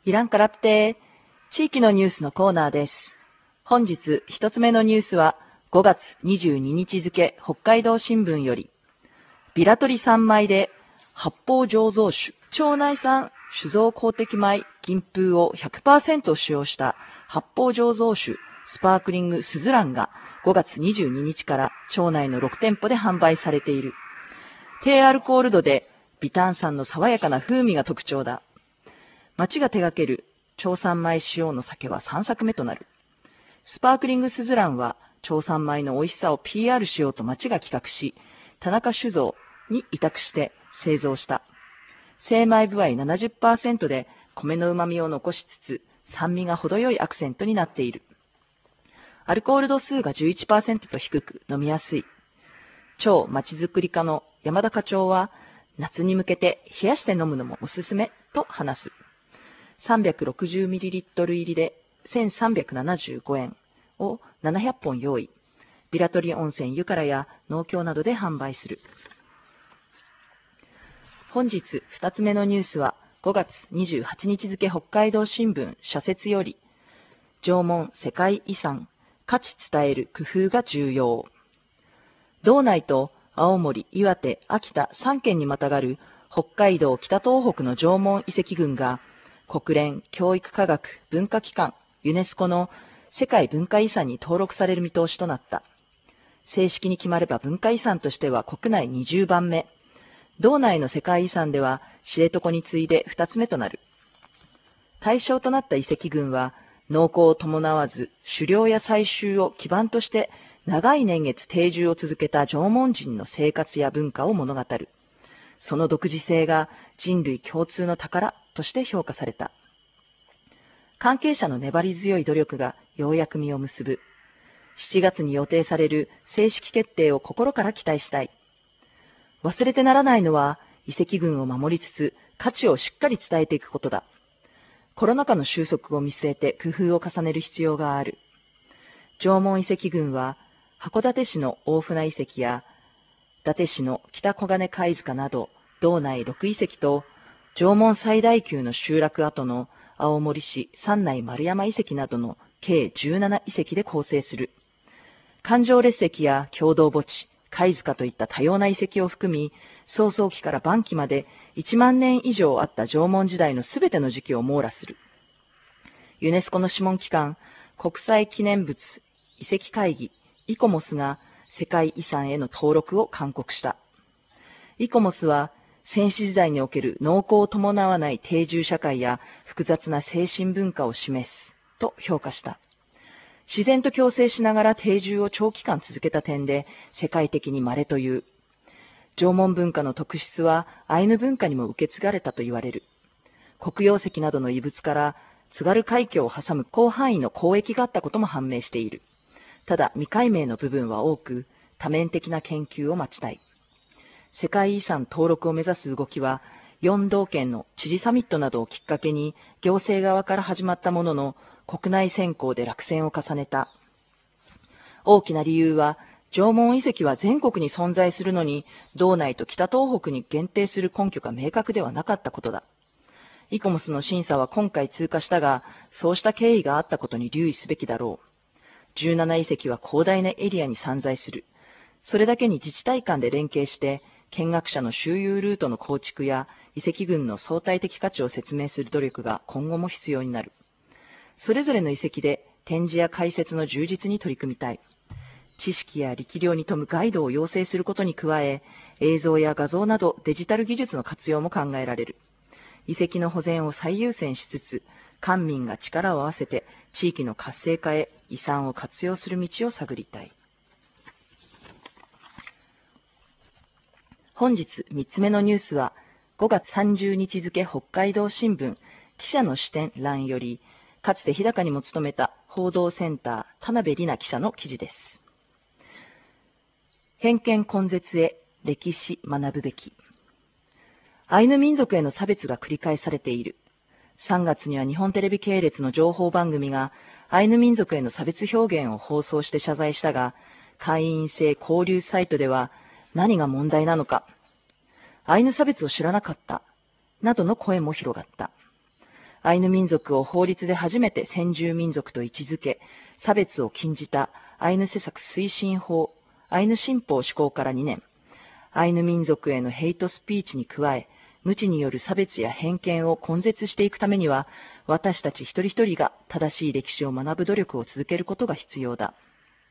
イランからって地域のニュースのコーナーです。本日一つ目のニュースは5月22日付北海道新聞より、ビラ取り3枚で発泡醸造酒、町内産酒造公的米金風を 100% 使用した発泡醸造酒スパークリングスズランが5月22日から町内の6店舗で販売されている。低アルコール度で微炭酸の爽やかな風味が特徴だ。町が手掛ける町産米使用の酒は3作目となる。スパークリングスズランは町産米の美味しさを PR しようと町が企画し、田中酒造に委託して製造した。精米部合 70% で米の旨味を残しつつ、酸味が程よいアクセントになっている。アルコール度数が 11% と低く飲みやすい。町まちづくり課の山田課長は、夏に向けて冷やして飲むのもおすすめと話す。360ml 入りで1375円を700本用意。ビラ取り温泉湯からや農協などで販売する。本日2つ目のニュースは5月28日付北海道新聞社説より、縄文世界遺産価値伝える工夫が重要。道内と青森、岩手、秋田3県にまたがる北海道北東北の縄文遺跡群が国連教育科学文化機関ユネスコの世界文化遺産に登録される見通しとなった。正式に決まれば文化遺産としては国内20番目。道内の世界遺産では知床に次いで2つ目となる。対象となった遺跡群は農耕を伴わず狩猟や採集を基盤として長い年月定住を続けた縄文人の生活や文化を物語る。その独自性が人類共通の宝として評価された。関係者の粘り強い努力がようやく実を結ぶ。7月に予定される正式決定を心から期待したい。忘れてならないのは遺跡群を守りつつ価値をしっかり伝えていくことだ。コロナ禍の収束を見据えて工夫を重ねる必要がある。縄文遺跡群は函館市の大船遺跡や伊達市の北小金貝塚など道内6遺跡と縄文最大級の集落跡の青森市三内丸山遺跡などの計17遺跡で構成する。環状列石や共同墓地、貝塚といった多様な遺跡を含み、草創期から晩期まで1万年以上あった縄文時代のすべての時期を網羅する。ユネスコの諮問機関、国際記念物遺跡会議、イコモスが世界遺産への登録を勧告した。イコモスは、先史時代における農耕を伴わない定住社会や複雑な精神文化を示すと評価した。自然と共生しながら定住を長期間続けた点で世界的に稀という。縄文文化の特質はアイヌ文化にも受け継がれたと言われる。黒曜石などの遺物から津軽海峡を挟む広範囲の交易があったことも判明している。ただ未解明の部分は多く、多面的な研究を待ちたい。世界遺産登録を目指す動きは、4道県の知事サミットなどをきっかけに行政側から始まったものの、国内選考で落選を重ねた。大きな理由は、縄文遺跡は全国に存在するのに、道内と北東北に限定する根拠が明確ではなかったことだ。イコモスの審査は今回通過したが、そうした経緯があったことに留意すべきだろう。17遺跡は広大なエリアに散在する。それだけに自治体間で連携して、見学者の周遊ルートの構築や遺跡群の相対的価値を説明する努力が今後も必要になる。それぞれの遺跡で展示や解説の充実に取り組みたい。知識や力量に富むガイドを養成することに加え、映像や画像などデジタル技術の活用も考えられる。遺跡の保全を最優先しつつ、官民が力を合わせて地域の活性化へ遺産を活用する道を探りたい。本日3つ目のニュースは、5月30日付北海道新聞記者の視点欄より、かつて日高にも勤めた報道センター田辺里奈記者の記事です。偏見根絶へ歴史学ぶべき。アイヌ民族への差別が繰り返されている。3月には日本テレビ系列の情報番組がアイヌ民族への差別表現を放送して謝罪したが、会員制交流サイトでは何が問題なのか、アイヌ差別を知らなかった、などの声も広がった。 アイヌ民族を法律で初めて先住民族と位置づけ、差別を禁じたアイヌ施策推進法、アイヌ新法施行から2年、アイヌ民族へのヘイトスピーチに加え、無知による差別や偏見を根絶していくためには、私たち一人一人が正しい歴史を学ぶ努力を続けることが必要だ。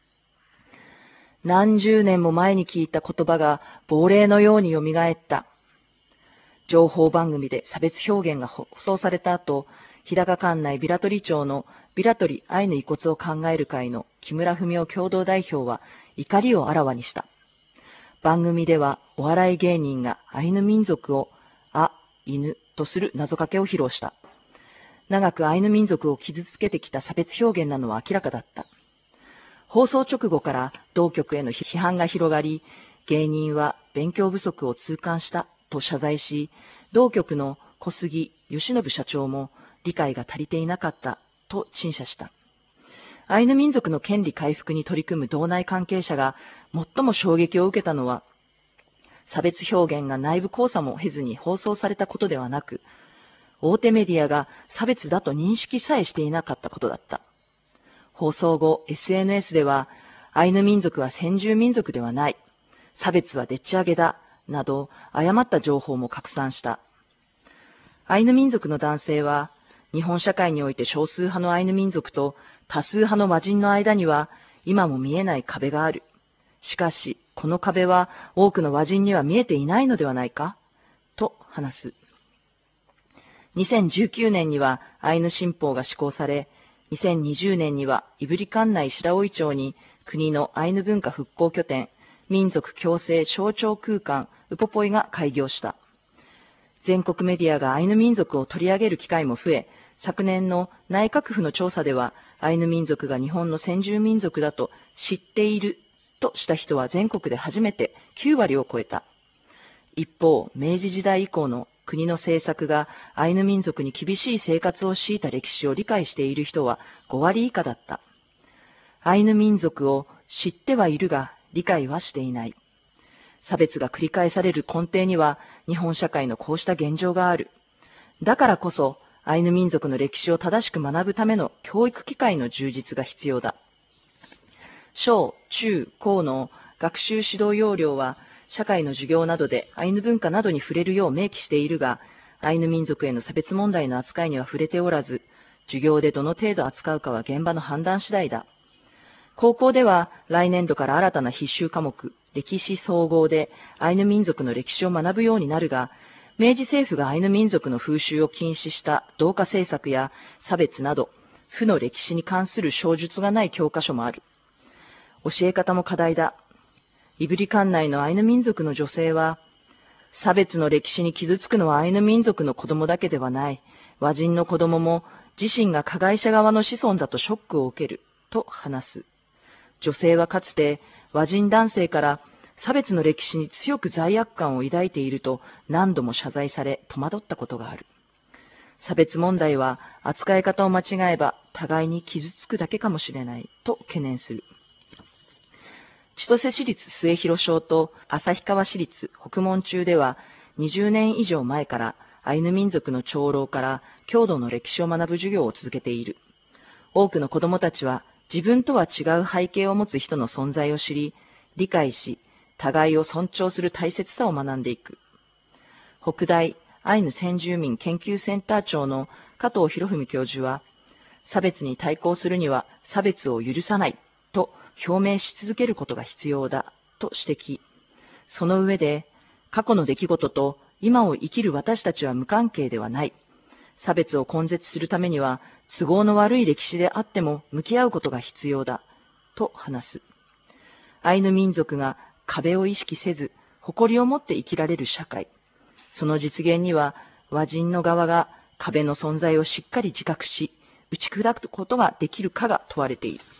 何十年も前に聞いた言葉が亡霊のようによみがえった。情報番組で差別表現が放送された後、日高管内平取町の平取アイヌ遺骨を考える会の木村文夫共同代表は怒りをあらわにした。番組ではお笑い芸人がアイヌ民族を犬とする謎かけを披露した。長くアイヌ民族を傷つけてきた差別表現なのは明らかだった。放送直後から同局への批判が広がり、芸人は勉強不足を痛感したと謝罪し、同局の小杉義信社長も理解が足りていなかったと陳謝した。アイヌ民族の権利回復に取り組む道内関係者が最も衝撃を受けたのは、差別表現が内部考査も経ずに放送されたことではなく、大手メディアが差別だと認識さえしていなかったことだった。放送後、SNS では、アイヌ民族は先住民族ではない、差別はでっち上げだ、など誤った情報も拡散した。アイヌ民族の男性は、日本社会において少数派のアイヌ民族と多数派の和人の間には今も見えない壁がある。しかし、この壁は多くの和人には見えていないのではないかと話す。2019年にはアイヌ新法が施行され、2020年には胆振管内白老町に国のアイヌ文化復興拠点、民族共生象徴空間ウポポイが開業した。全国メディアがアイヌ民族を取り上げる機会も増え、昨年の内閣府の調査では、アイヌ民族が日本の先住民族だと知っているとした人は全国で初めて9割を超えた。一方、明治時代以降の国の政策がアイヌ民族に厳しい生活を強いた歴史を理解している人は5割以下だった。アイヌ民族を知ってはいるが理解はしていない。差別が繰り返される根底には日本社会のこうした現状がある。だからこそアイヌ民族の歴史を正しく学ぶための教育機会の充実が必要だ。小、中、高の学習指導要領は社会の授業などでアイヌ文化などに触れるよう明記しているが、アイヌ民族への差別問題の扱いには触れておらず、授業でどの程度扱うかは現場の判断次第だ。高校では来年度から新たな必修科目、歴史総合でアイヌ民族の歴史を学ぶようになるが、明治政府がアイヌ民族の風習を禁止した同化政策や差別など、負の歴史に関する詳述がない教科書もある。教え方も課題だ。胆振管内のアイヌ民族の女性は、差別の歴史に傷つくのはアイヌ民族の子供だけではない。和人の子供も自身が加害者側の子孫だとショックを受ける、と話す。女性はかつて和人男性から差別の歴史に強く罪悪感を抱いていると何度も謝罪され戸惑ったことがある。差別問題は扱い方を間違えば互いに傷つくだけかもしれないと懸念する。千歳市立末広小と旭川市立北門中では20年以上前からアイヌ民族の長老から郷土の歴史を学ぶ授業を続けている。多くの子どもたちは自分とは違う背景を持つ人の存在を知り、理解し、互いを尊重する大切さを学んでいく。北大アイヌ先住民研究センター長の加藤博文教授は、差別に対抗するには差別を許さないと表明し続けることが必要だと指摘。その上で、過去の出来事と今を生きる私たちは無関係ではない。差別を根絶するためには、都合の悪い歴史であっても向き合うことが必要だ、と話す。アイヌ民族が壁を意識せず、誇りを持って生きられる社会。その実現には、和人の側が壁の存在をしっかり自覚し、打ち砕くことができるかが問われている。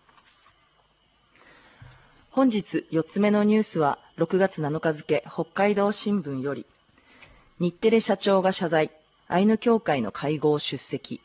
本日4つ目のニュースは、6月7日付北海道新聞より、日テレ社長が謝罪、アイヌ協会の会合出席。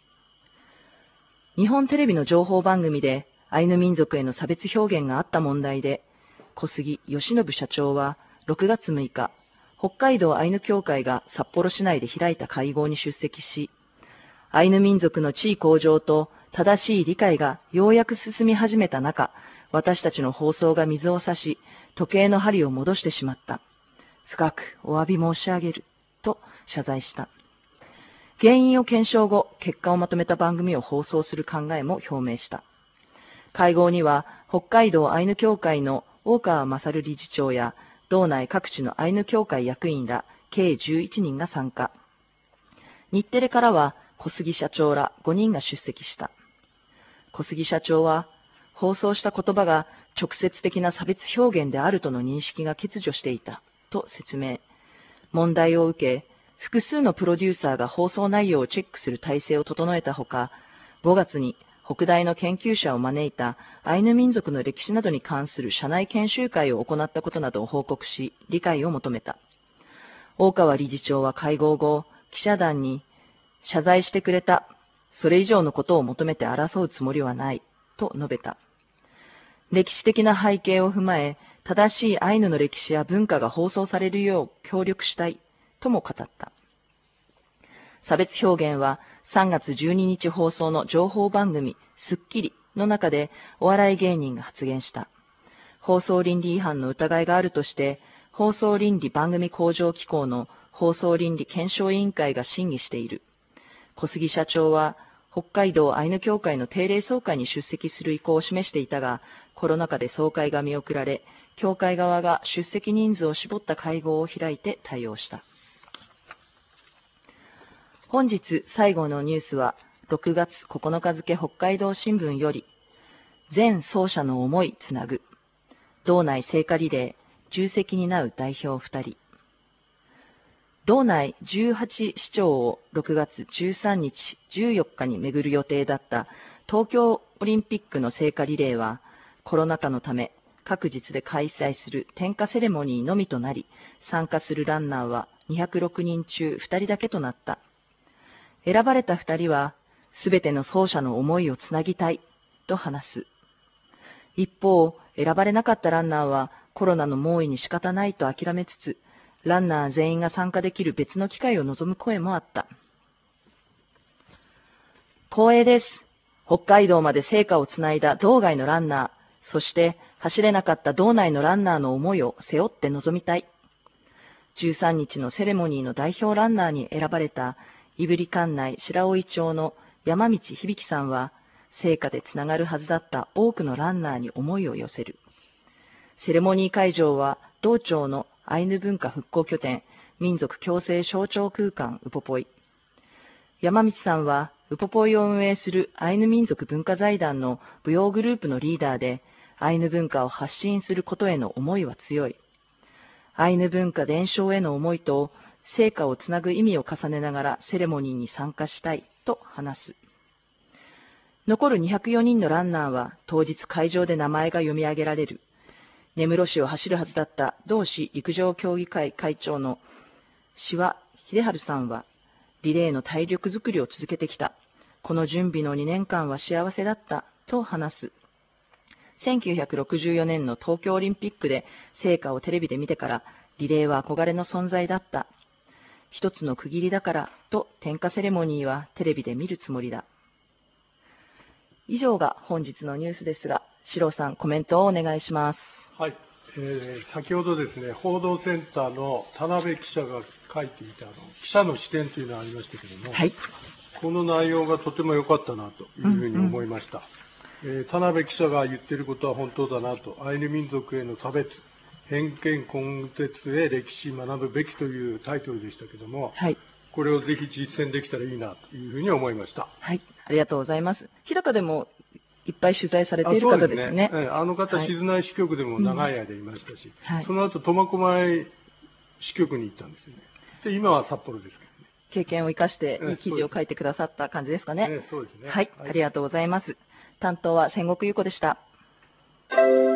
日本テレビの情報番組でアイヌ民族への差別表現があった問題で、小杉義信社長は6月6日、北海道アイヌ協会が札幌市内で開いた会合に出席し、 アイヌ民族の地位向上と正しい理解がようやく進み始めた中、私たちの放送が水を差し、時計の針を戻してしまった。深くお詫び申し上げる、と謝罪した。原因を検証後、結果をまとめた番組を放送する考えも表明した。会合には、北海道アイヌ協会の大川勝理事長や、道内各地のアイヌ協会役員ら計11人が参加。日テレからは小杉社長ら5人が出席した。小杉社長は、放送した言葉が直接的な差別表現であるとの認識が欠如していたと説明。問題を受け、複数のプロデューサーが放送内容をチェックする体制を整えたほか、5月に北大の研究者を招いたアイヌ民族の歴史などに関する社内研修会を行ったことなどを報告し、理解を求めた。大川理事長は会合後、記者団に謝罪してくれた。それ以上のことを求めて争うつもりはない。と述べた。歴史的な背景を踏まえ、正しいアイヌの歴史や文化が放送されるよう協力したい。とも語った。差別表現は3月12日放送の情報番組スッキリの中でお笑い芸人が発言した。放送倫理違反の疑いがあるとして、放送倫理番組向上機構の放送倫理検証委員会が審議している。小杉社長は、北海道アイヌ協会の定例総会に出席する意向を示していたが、コロナ禍で総会が見送られ、協会側が出席人数を絞った会合を開いて対応した。本日最後のニュースは、6月9日付北海道新聞より、全走者の思いつなぐ、道内聖火リレー、重責に担う代表2人。道内18市町を6月13日、14日に巡る予定だった東京オリンピックの聖火リレーは、コロナ禍のため各日で開催する点火セレモニーのみとなり、参加するランナーは206人中2人だけとなった。選ばれた2人は、すべての走者の思いをつなぎたいと話す。一方、選ばれなかったランナーはコロナの猛威に仕方ないと諦めつつ、ランナー全員が参加できる別の機会を望む声もあった。光栄です。北海道まで聖火をつないだ道外のランナー、そして走れなかった道内のランナーの思いを背負って臨みたい。13日のセレモニーの代表ランナーに選ばれた、胆振管内白老町の山道響さんは、聖火でつながるはずだった多くのランナーに思いを寄せる。セレモニー会場は、道庁のアイヌ文化復興拠点、民族共生象徴空間ウポポイ。山道さんは、ウポポイを運営するアイヌ民族文化財団の舞踊グループのリーダーで、アイヌ文化を発信することへの思いは強い。アイヌ文化伝承への思いと、聖火をつなぐ意味を重ねながらセレモニーに参加したいと話す。残る204人のランナーは当日会場で名前が読み上げられる。根室市を走るはずだった同市陸上競技会会長の志和秀治さんは、リレーの体力づくりを続けてきた。この準備の2年間は幸せだったと話す。1964年の東京オリンピックで聖火をテレビで見てから、リレーは憧れの存在だった。一つの区切りだからと点火セレモニーはテレビで見るつもりだ。以上が本日のニュースですが、四郎さん、コメントをお願いします。 はい、先ほどですね、報道センターの田辺記者が書いていた記者の視点というのがありましたけれども、 はい、 この内容がとても良かったなというふうに思いました。田辺記者が言っていることは本当だなと、アイヌ民族への差別、偏見根絶へ歴史学ぶべきというタイトルでしたけれども、 はい、 これをぜひ実践できたらいいなというふうに思いました。 はい、ありがとうございます。日高でもいっぱい取材されている方ですね。 あの方、 はい、 静内支局でも長い間いましたし、 はい、 その後苫小牧支局に行ったんですよね。で、今は札幌ですけどね。 経験を生かしていい記事を書いてくださった感じですかね。 そうですね。 はい、ありがとうございます。担当は千石優子でした。